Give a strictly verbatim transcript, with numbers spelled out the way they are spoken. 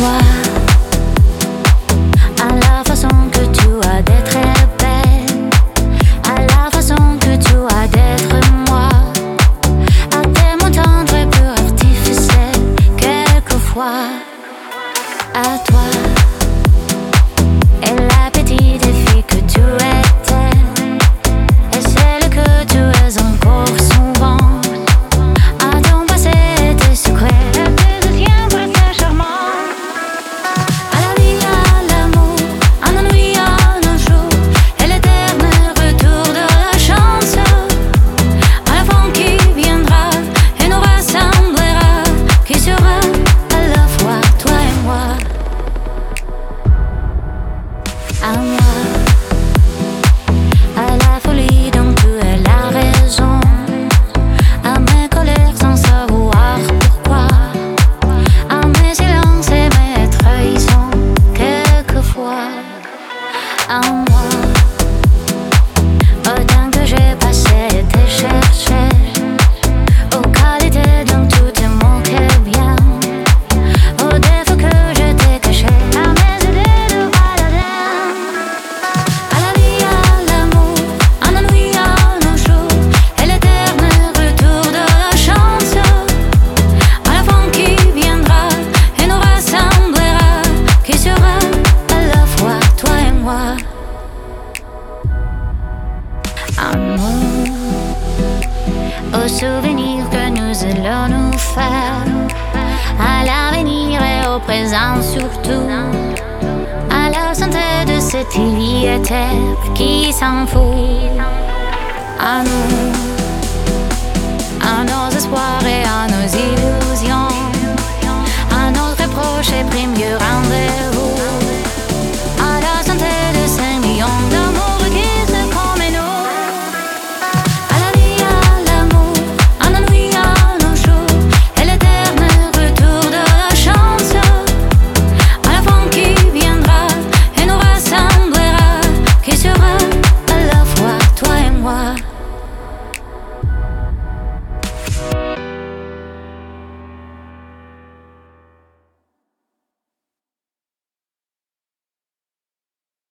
toi, à la façon que tu as d'être belle, à la façon que tu as d'être moi, à tes mots tendres et peu artificiels, quelquefois, à toi, et la petite fille que tu étais, et celle que tu es encore souvent. À moi, à la folie dont tu es la raison, à mes colères sans savoir pourquoi, à mes silences et mes trahisons, quelquefois. À moi, au temps que j'ai passé et te cherché, aux qualités dont tu te moquais bien, aux défauts que je t'ai cachés, à mes idées de baladin. À la vie, à l'amour, à la nuit, à nos jours, et l'éternel retour de la chance, à la fin qui viendra et nous rassemblera, qui sera à la fois toi et moi. Amour, aux souvenirs que nous allons nous faire, à l'avenir et au présent surtout, à la santé de cette terre qui s'en fout. À nous, à nos espoirs et à